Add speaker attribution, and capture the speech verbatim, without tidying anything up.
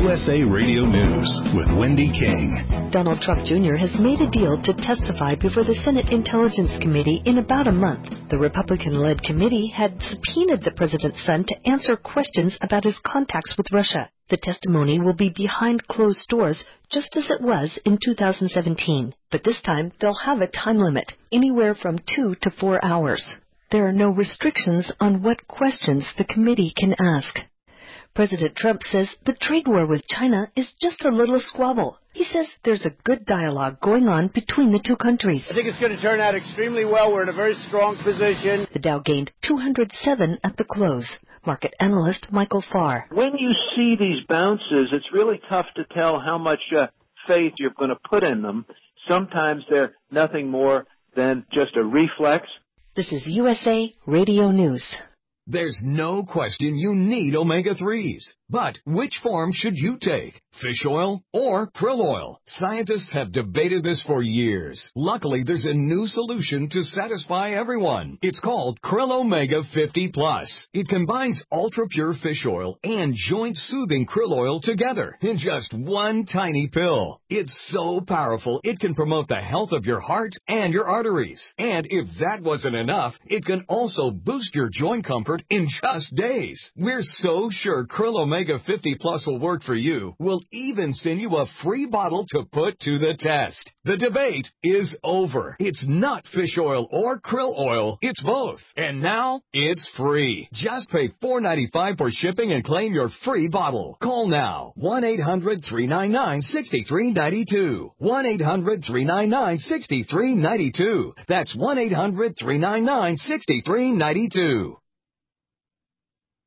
Speaker 1: U S A Radio News with Wendy King.
Speaker 2: Donald Trump Junior has made a deal to testify before the Senate Intelligence Committee in about a month. The Republican-led committee had subpoenaed the president's son to answer questions about his contacts with Russia. The testimony will be behind closed doors, just as it was in two thousand seventeen. But this time, they'll have a time limit, anywhere from two to four hours. There are no restrictions on what questions the committee can ask. President Trump says the trade war with China is just a little squabble. He says there's a good dialogue going on between the two countries.
Speaker 3: I think it's going to turn out extremely well. We're in a very strong position.
Speaker 2: The Dow gained two hundred seven at the close. Market analyst Michael Farr.
Speaker 4: When you see these bounces, it's really tough to tell how much uh, faith you're going to put in them. Sometimes they're nothing more than just a reflex.
Speaker 2: This is U S A Radio News.
Speaker 5: There's no question you need omega threes. But which form should you take? Fish oil or krill oil? Scientists have debated this for years. Luckily, there's a new solution to satisfy everyone. It's called Krill Omega fifty plus. It combines ultra-pure fish oil and joint-soothing krill oil together in just one tiny pill. It's so powerful, it can promote the health of your heart and your arteries. And if that wasn't enough, it can also boost your joint comfort in just days. We're so sure Krill Omega fifty plus will work for you. We'll even send you a free bottle to put to the test. The debate is over. It's not fish oil or krill oil. It's both. And now it's free. Just pay four dollars and ninety-five cents for shipping and claim your free bottle. Call now. one eight hundred three nine nine six three nine two. one eight hundred three nine nine six three nine two. That's one eight hundred three nine nine six three nine two.